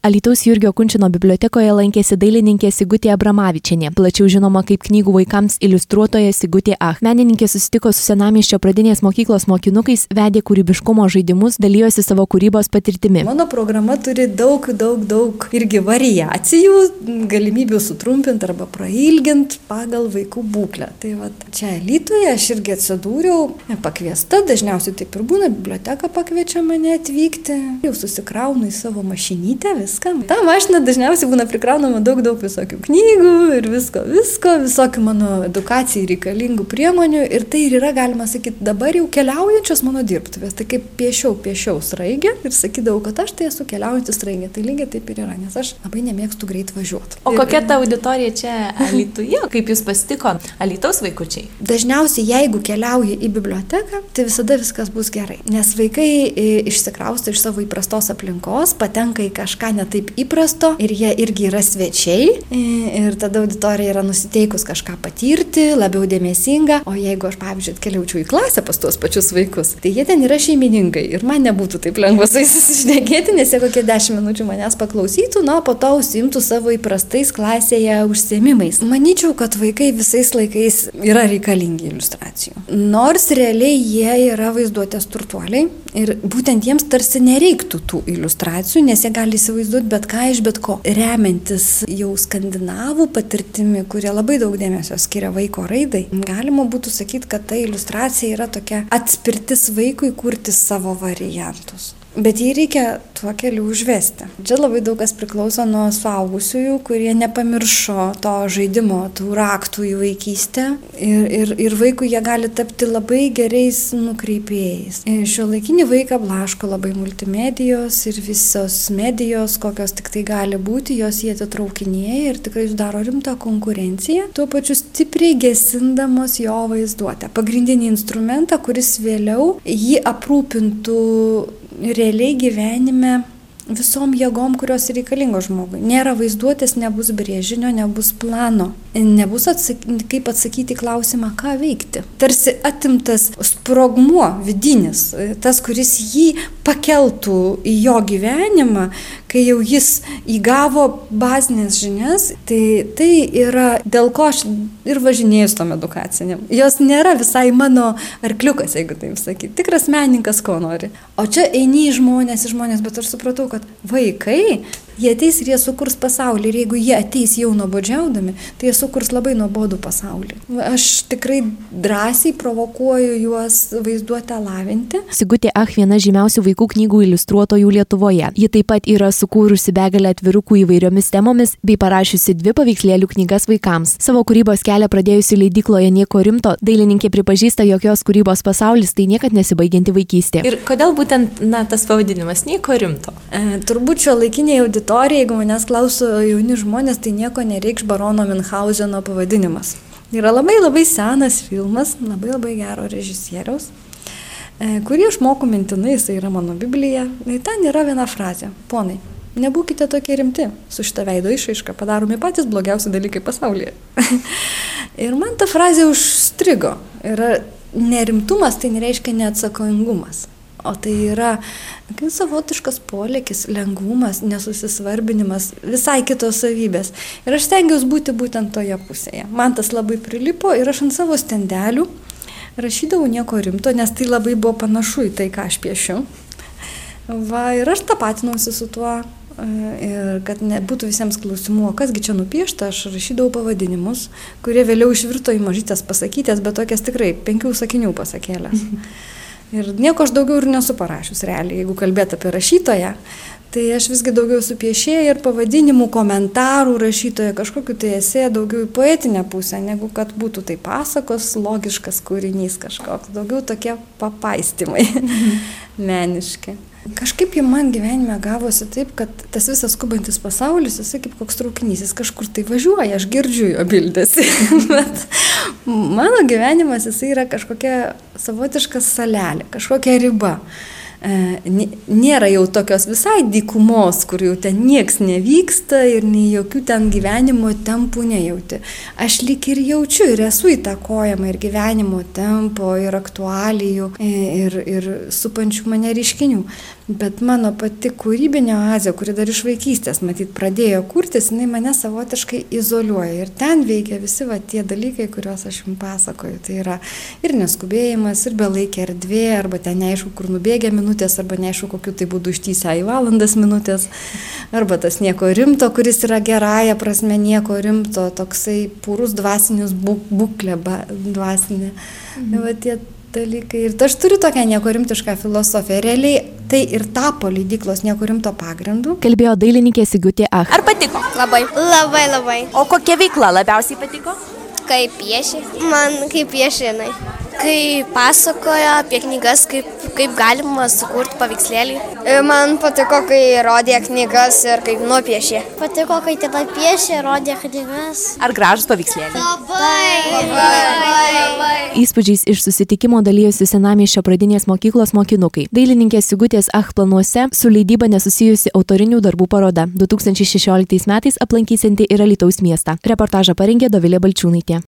Alytaus Jurgio Kunčino bibliotekoje lankėsi dailininkė Sigutė Abramavičienė, plačiau žinoma kaip knygų vaikams iliustruotoja Sigutė Ach. Menininkė susitiko su Senamiesčio pradinės mokyklos mokinukais, vedė kūrybiškumo žaidimus, dalyjosi savo kūrybos patirtimi. Mano programa turi daug irgi variacijų, galimybių sutrumpinti arba prailginti pagal vaikų būklę. Tai va, čia Alytuje aš irgi atsidūriau pakviesta, dažniausiai taip ir būna, biblioteka pakviečia mane atvykti, jau susikraunu į savo mašinytę. Ta mašina dažniausiai būna prikraunama daug visokių knygų ir visko, visokių mano edukacijai reikalingų priemonių ir tai ir yra, galima sakyti, dabar jau keliaujančios mano dirbtuvės. Tai kaip piešiau sraigę ir sakydavau, kad aš tai esu keliaujantis sraigė, tai lygiai taip ir yra, nes aš labai nemėgstu greit važiuoti. O kokia ta auditorija čia Alytuje? Kaip jūs pasitiko Alytaus vaikučiai? Dažniausiai, jeigu keliauji į biblioteką, tai visada viskas bus gerai, nes vaikai išsikrausto iš savo įprastos aplinkos, patenka į kažką taip įprasto ir jie irgi yra svečiai ir tada auditorija yra nusiteikus kažką patirti, labiau dėmesinga, o jeigu aš, pavyzdžiui, atkeliaučiau į klasę pas tuos pačius vaikus, tai jie ten yra šeimininkai ir man nebūtų taip lengva su jais susišnekėti, nes jie kokie 10 minučių manęs paklausytų, na, po to užsiimtų savo įprastais klasėje užsiėmimais. Manyčiau, kad vaikai visais laikais yra reikalingi iliustracijų. Nors realiai jie yra vaizduotės turtuoliai ir būtent jiems tarsi nereiktų tų iliustracijų, nes jie gali įsivaizduoti bet ką iš bet ko. Remiantis jau skandinavų patirtimi, kurie labai daug dėmesio skiria vaiko raidai, galima būtų sakyti, kad ta iliustracija yra tokia atspirtis vaikui kurti savo variantus. Bet jį reikia tuo keliu užvesti. Čia labai daug kas priklauso nuo suaugusiųjų, kurie nepamiršo to žaidimo, tų raktų į vaikystę ir vaikui jie gali tapti labai gerais nukreipėjais. Šiuolaikinį vaiką blaško labai multimedijos ir visos medijos, kokios tik tai gali būti, jos jie atitraukinėja ir tikrai sudaro rimtą konkurenciją, tuo pačiu stipriai gesindamos jo vaizduotę. Pagrindinį instrumentą, kuris vėliau jį aprūpintų realiai gyvenime visom jėgom, kurios reikalingos žmogui. Nėra vaizduotės, nebus brėžinio, nebus plano, nebus kaip atsakyti klausimą, ką veikti. Tarsi atimtas sprogmuo vidinis, tas, kuris jį pakeltų į jo gyvenimą, kai jau jis įgavo bazinės žinias, tai yra dėl ko aš ir važinėjus tom edukaciniam. Jos nėra visai mano arkliukas, jeigu taip sakyti. Tikras menininkas ko nori. O čia eini į žmonės, bet aš supratau, kad vaikai, jie ateis ir jie sukurs pasaulį. Ir jeigu jie ateis jau nuobodžiaudami, tai jie sukurs labai nuobodų pasaulį. Aš tikrai drąsiai provokuoju juos vaizduotę lavinti. Sigutė Ach viena žymiausių vaikų knygų iliustruotojų Lietuvoje. Ji taip pat yra sukūrusi begalę atvirukų įvairiomis temomis bei parašiusi 2 paveikslėlių knygas vaikams. Savo kūrybos kelią pradėjusi leidykloje Nieko rimto, dailininkė pripažįsta, jog jos kūrybos pasaulis tai niekad nesibaigianti vaikystė. Ir kodėl būtent tas pavadinimas Nieko rimto? Turbūt šiuolaikiniai auditorija, jeigu manęs klauso jauni žmonės, tai nieko nereikš barono Münchauzeno pavadinimas. Yra labai senas filmas, labai gero režisieriaus, kurį aš moku mintinai, jis yra mano Biblija. Ten yra viena frazė: ponai, nebūkite tokie rimti, su šita veido išraiška padaromi patys blogiausi dalykai pasaulyje. Ir man ta frazė užstrigo. Nerimtumas tai nereiškia neatsakingumas. O tai yra savotiškas polėkis, lengvumas, nesusisvarbinimas, visai kitos savybės. Ir aš stengiausi būti būtent toje pusėje. Man tas labai prilipo ir aš ant savo stendelių rašydavau Nieko rimto, nes tai labai buvo panašu į tai, ką aš piešiu. Ir aš tapatinausi su tuo. Ir kad nebūtų visiems klausimų, kasgi čia nupiešta, aš rašydavau pavadinimus, kurie vėliau išvirto į mažytės pasakytės, bet tokias tikrai 5 sakinių pasakėlės. Ir nieko aš daugiau ir nesu parašius realiai, jeigu kalbėt apie rašytoją, tai aš visgi daugiau su piešėja ir pavadinimų, komentarų rašytoja, kažkokiu tai esė daugiau į poetinę pusę, negu kad būtų tai pasakos, logiškas kūrinys kažkoks, daugiau tokie papaistymai meniški. Kažkaip jau man gyvenime gavosi taip, kad tas visas skubantis pasaulis, jisai kaip koks traukinys, jis kažkur tai važiuoja, aš girdžiu jo bildėsi. Bet mano gyvenimas jisai yra kažkokia savotiška salelė, kažkokia riba. Nėra jau tokios visai dykumos, kur jau ten nieks nevyksta ir nei jokių ten gyvenimo tempų nejauti. Aš lyg ir jaučiu ir esu įtakojama ir gyvenimo tempo, ir aktualijų, ir supančių mane reiškinių. Bet mano pati kūrybinė oazė, kuri dar iš vaikystės, matyt, pradėjo kurtis, jinai mane savotiškai izoliuoja. Ir ten veikia visi tie dalykai, kuriuos aš jums pasakoju. Tai yra ir neskubėjimas, ir belaikė erdvė, arba ten neaišku, kur nubėgia minutės, arba neaišku, kokiu tai būdu ištįsia į valandas minutės, arba tas nieko rimto, kuris yra gerąja prasme nieko rimto, toksai purus dvasinis būklė, dvasinė. Va tie dalykai. Ir aš turiu tokią nieko rimtišką filosofiją. Realiai tai ir tapo leidyklos nieko rimto pagrindu. Kalbėjo dailininkė Sigutė Ach. Ar patiko? Labai. Labai, labai. O kokia veikla labiausiai patiko? Kaip piešė. Man kaip piešė, jinai. Kai pasakoja apie knygas, kaip galima sukurti paveikslėlį. Man patiko, kai rodė knygas ir kaip nupiešė. Patiko, kai taip pat piešė, rodė knygas. Ar gražus paveikslėliai? Labai. Įspūdžiais iš susitikimo dalyjosi Senamiesčio pradinės mokyklos mokinukai. Dailininkės Sigutės Ach planuose su leidyba nesusijusi autorinių darbų paroda 2016 metais aplankysianti ir Alytaus miestą. Reportažą parengė Dovilė Balčiūnaitė.